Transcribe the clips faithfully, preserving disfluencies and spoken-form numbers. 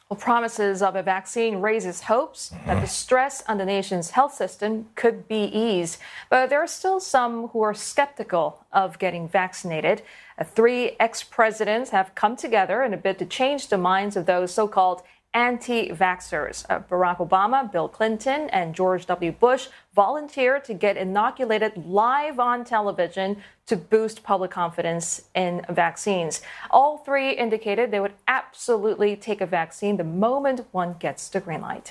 Well, promises of a vaccine raises hopes that the stress on the nation's health system could be eased. But there are still some who are skeptical of getting vaccinated. Uh, three ex-presidents have come together in a bid to change the minds of those so-called anti-vaxxers. Uh, Barack Obama, Bill Clinton, and George W. Bush volunteered to get inoculated live on television to boost public confidence in vaccines. All three indicated they would absolutely take a vaccine the moment one gets the green light.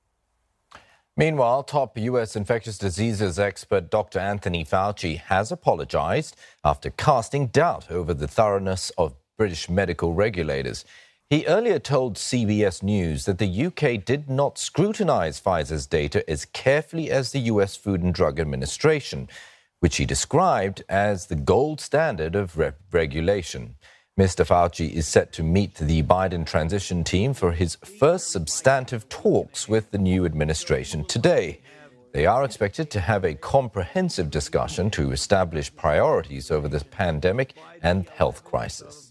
Meanwhile, top U S infectious diseases expert Doctor Anthony Fauci has apologized after casting doubt over the thoroughness of British medical regulators. He earlier told C B S News that the U K did not scrutinize Pfizer's data as carefully as the U S Food and Drug Administration, which he described as the gold standard of re- regulation. Mister Fauci is set to meet the Biden transition team for his first substantive talks with the new administration today. They are expected to have a comprehensive discussion to establish priorities over this pandemic and health crisis.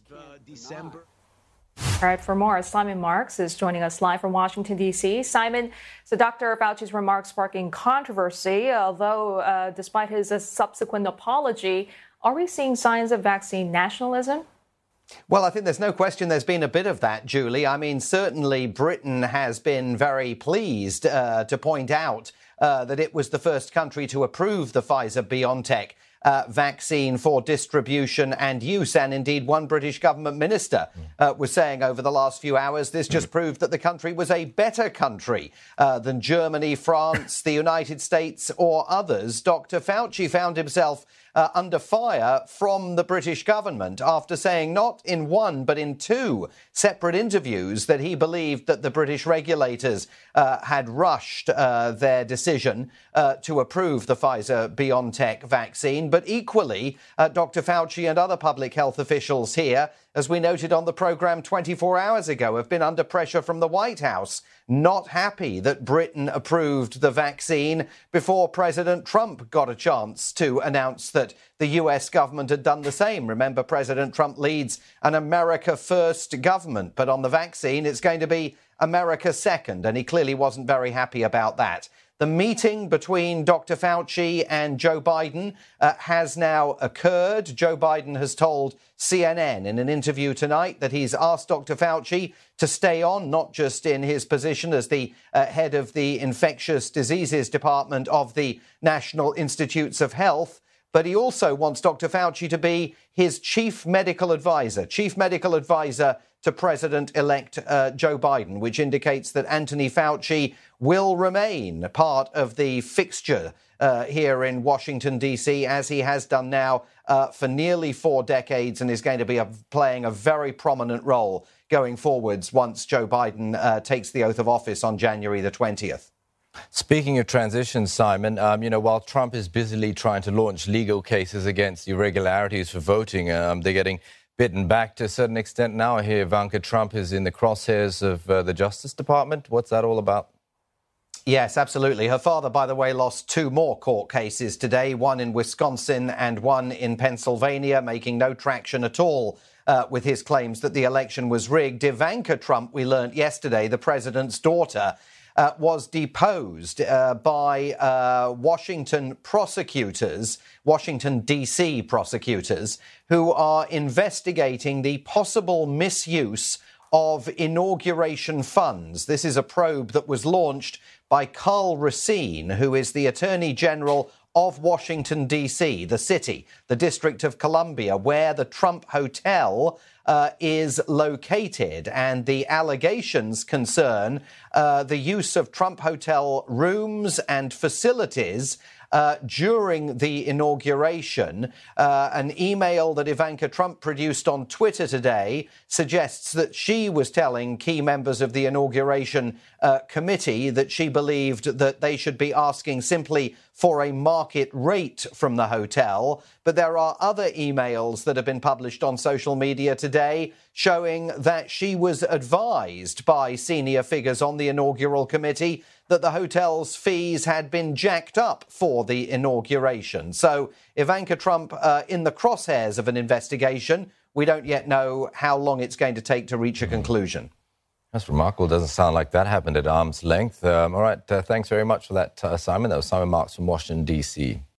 All right, for more, Simon Marks is joining us live from Washington, D C. Simon, so Doctor Fauci's remarks sparking controversy, although uh, despite his uh, subsequent apology, are we seeing signs of vaccine nationalism? Well, I think there's no question there's been a bit of that, Julie. I mean, certainly Britain has been very pleased uh, to point out uh, that it was the first country to approve the Pfizer-BioNTech Uh, vaccine for distribution and use. And indeed, one British government minister uh, was saying over the last few hours, this just proved that the country was a better country uh, than Germany, France, the United States or others. Doctor Fauci found himself uh, under fire from the British government after saying not in one but in two separate interviews that he believed that the British regulators uh, had rushed uh, their decision uh, to approve the Pfizer-BioNTech vaccine. But equally, uh, Doctor Fauci and other public health officials here, as we noted on the programme twenty-four hours ago, have been under pressure from the White House, not happy that Britain approved the vaccine before President Trump got a chance to announce that the U S government had done the same. Remember, President Trump leads an America First government, but on the vaccine, it's going to be America Second, and he clearly wasn't very happy about that. The meeting between Doctor Fauci and Joe Biden uh, has now occurred. Joe Biden has told C N N in an interview tonight that he's asked Doctor Fauci to stay on, not just in his position as the uh, head of the Infectious Diseases Department of the National Institutes of Health, but he also wants Doctor Fauci to be his chief medical advisor, chief medical advisor to President-elect uh, Joe Biden, which indicates that Anthony Fauci will remain part of the fixture uh, here in Washington, D C, as he has done now uh, for nearly four decades and is going to be a, playing a very prominent role going forwards once Joe Biden uh, takes the oath of office on January the twentieth. Speaking of transition, Simon, um, you know, while Trump is busily trying to launch legal cases against irregularities for voting, um, they're getting bitten back to a certain extent now. I hear Ivanka Trump is in the crosshairs of uh, the Justice Department. What's that all about? Yes, absolutely. Her father, by the way, lost two more court cases today, one in Wisconsin and one in Pennsylvania, making no traction at all uh, with his claims that the election was rigged. Ivanka Trump, we learnt yesterday, the president's daughter, Uh, was deposed uh, by uh, Washington prosecutors, Washington, D C prosecutors, who are investigating the possible misuse of inauguration funds. This is a probe that was launched by Karl Racine, who is the Attorney General of Washington, D C, the city, the District of Columbia, where the Trump Hotel uh, is located. And the allegations concern uh, the use of Trump Hotel rooms and facilities Uh, during the inauguration. Uh, an email that Ivanka Trump produced on Twitter today suggests that she was telling key members of the inauguration uh, committee that she believed that they should be asking simply for a market rate from the hotel. But there are other emails that have been published on social media today showing that she was advised by senior figures on the inaugural committee that the hotel's fees had been jacked up for the inauguration. So Ivanka Trump uh, in the crosshairs of an investigation. We don't yet know how long it's going to take to reach a conclusion. That's remarkable. Doesn't sound like that happened at arm's length. Um, all right. Uh, thanks very much for that, uh, Simon. That was Simon Marks from Washington, D C